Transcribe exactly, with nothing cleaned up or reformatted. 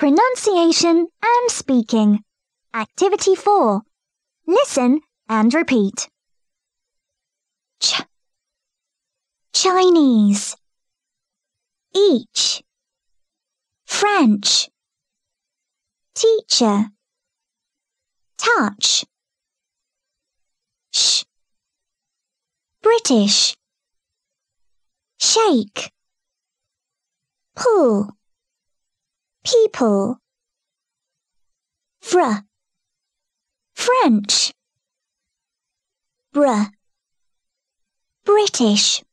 Pronunciation and speaking. Activity four. Listen and repeat. Ch. Chinese. Each. French. Teacher. Touch. Sh. British. Shake. Pull. People. Fr. French. Br. British.